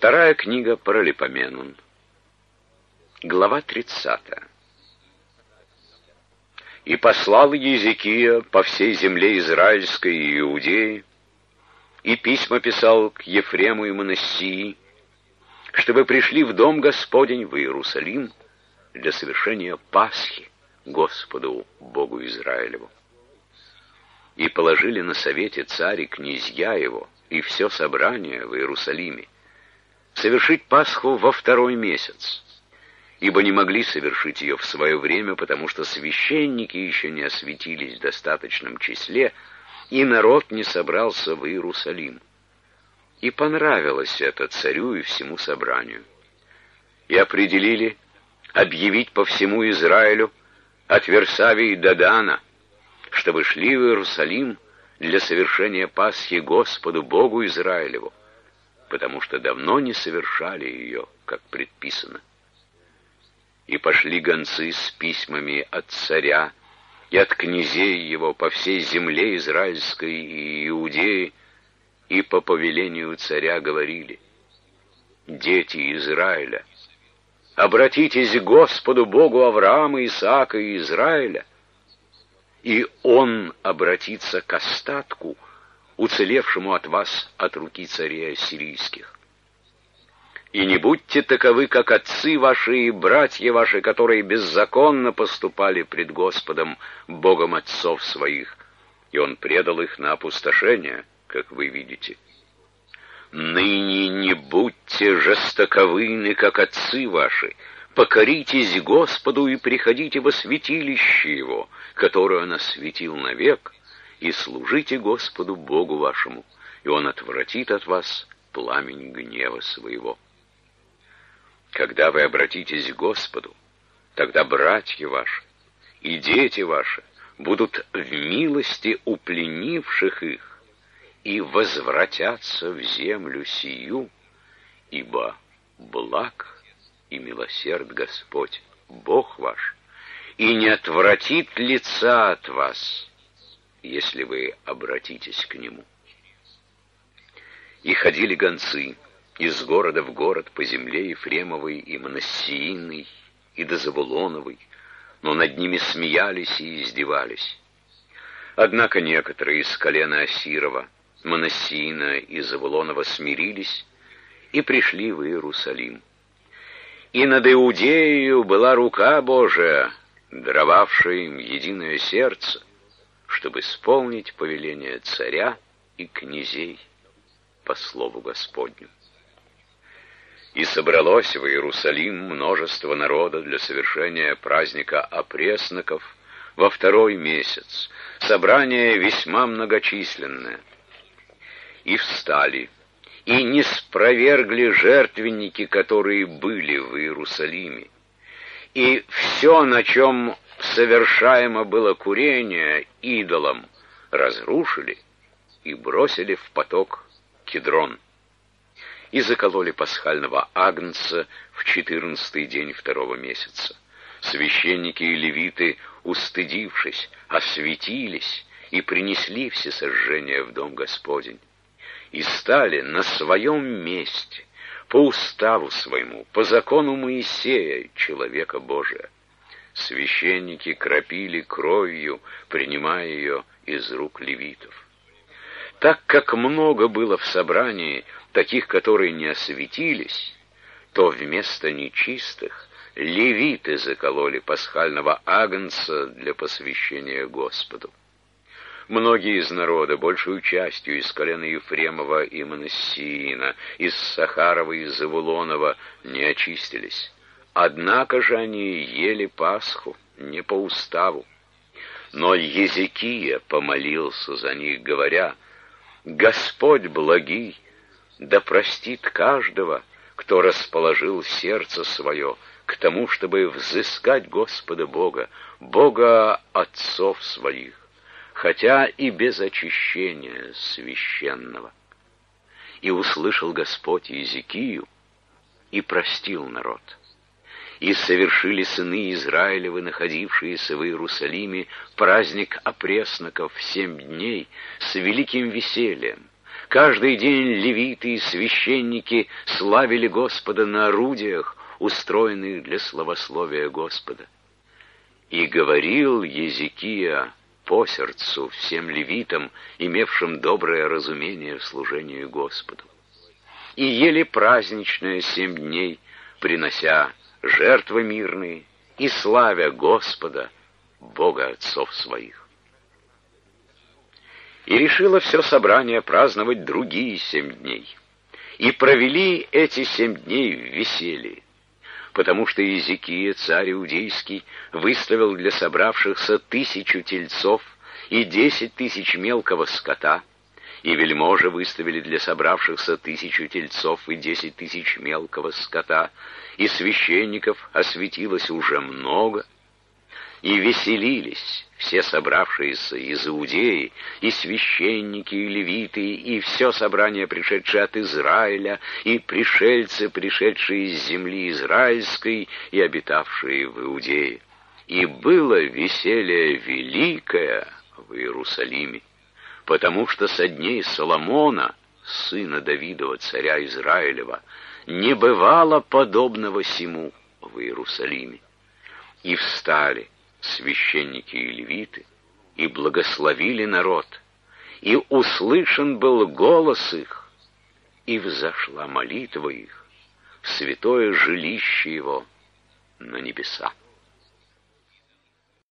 Вторая книга Паралипоменон. Глава 30. «И послал Езекия по всей земле израильской и Иудеи, и письма писал к Ефрему и Манассии, чтобы пришли в дом Господень в Иерусалим для совершения Пасхи Господу Богу Израилеву. И положили на совете царь и князья его и все собрание в Иерусалиме совершить Пасху во 2-й месяц, ибо не могли совершить ее в свое время, потому что священники еще не осветились в достаточном числе, и народ не собрался в Иерусалим. И понравилось это царю и всему собранию. И определили объявить по всему Израилю от Версавии до Дана, чтобы шли в Иерусалим для совершения Пасхи Господу Богу Израилеву, потому что давно не совершали ее, как предписано. И пошли гонцы с письмами от царя и от князей его по всей земле израильской и Иудеи, и по повелению царя говорили: «Дети Израиля, обратитесь к Господу Богу Авраама, Исаака и Израиля, и Он обратится к остатку, уцелевшему от вас от руки царей ассирийских. И не будьте таковы, как отцы ваши и братья ваши, которые беззаконно поступали пред Господом, Богом отцов своих, и Он предал их на опустошение, как вы видите. Ныне не будьте жестоковыны, как отцы ваши, покоритесь Господу и приходите во святилище Его, которое Он осветил навек, и служите Господу Богу вашему, и Он отвратит от вас пламень гнева своего. Когда вы обратитесь к Господу, тогда братья ваши и дети ваши будут в милости у пленивших их и возвратятся в землю сию, ибо благ и милосерд Господь, Бог ваш, и не отвратит лица от вас, если вы обратитесь к Нему». И ходили гонцы из города в город по земле Ефремовой и Манассииной и до Завулоновой, но над ними смеялись и издевались. Однако некоторые из колена Асирова, Манассиина и Завулонова смирились и пришли в Иерусалим. И над Иудеей была рука Божия, даровавшая им единое сердце, чтобы исполнить повеление царя и князей по слову Господню. И собралось в Иерусалим множество народа для совершения праздника опресноков во 2-й месяц, собрание весьма многочисленное. И встали, и не спровергли жертвенники, которые были в Иерусалиме, и все, на чем совершаемо было курение идолам, разрушили и бросили в поток Кидрон. И закололи пасхального агнца в 14-й день 2-го месяца. Священники и левиты, устыдившись, осветились и принесли всесожжение в дом Господень. И стали на своем месте, по уставу своему, по закону Моисея, человека Божия. Священники кропили кровью, принимая ее из рук левитов. Так как много было в собрании таких, которые не осветились, то вместо нечистых левиты закололи пасхального агнца для посвящения Господу. Многие из народа, большую частью из колена Ефремова и Манассиина, из Сахарова и Завулонова, не очистились. Однако же они ели Пасху не по уставу. Но Езекия помолился за них, говоря: «Господь благий, да простит каждого, кто расположил сердце свое к тому, чтобы взыскать Господа Бога, Бога отцов своих, хотя и без очищения священного». И услышал Господь Езекию и простил народ. И совершили сыны Израилевы, находившиеся в Иерусалиме, праздник опресноков 7 дней с великим весельем, Каждый день левиты и священники славили Господа на орудиях, устроенных для славословия Господа. И говорил Езекия по сердцу всем левитам, имевшим доброе разумение в служении Господу. И ели праздничное 7 дней, принося жертвы мирные и славя Господа, Бога отцов своих. И решило все собрание праздновать другие 7 дней. И провели эти 7 дней в веселье, потому что Иезекия, царь иудейский, выставил для собравшихся 1000 тельцов и 10 000 мелкого скота, и вельможи выставили для собравшихся 1000 тельцов и 10 000 мелкого скота, и священников осветилось уже много, и веселились все собравшиеся из Иудеи, и священники, и левиты, и все собрание, пришедшее от Израиля, и пришельцы, пришедшие из земли израильской, и обитавшие в Иудее. И было веселье великое в Иерусалиме, потому что со дней Соломона, сына Давидова, царя Израилева, не бывало подобного сему в Иерусалиме. И встали священники и левиты, и благословили народ, и услышан был голос их, и взошла молитва их в святое жилище его на небеса.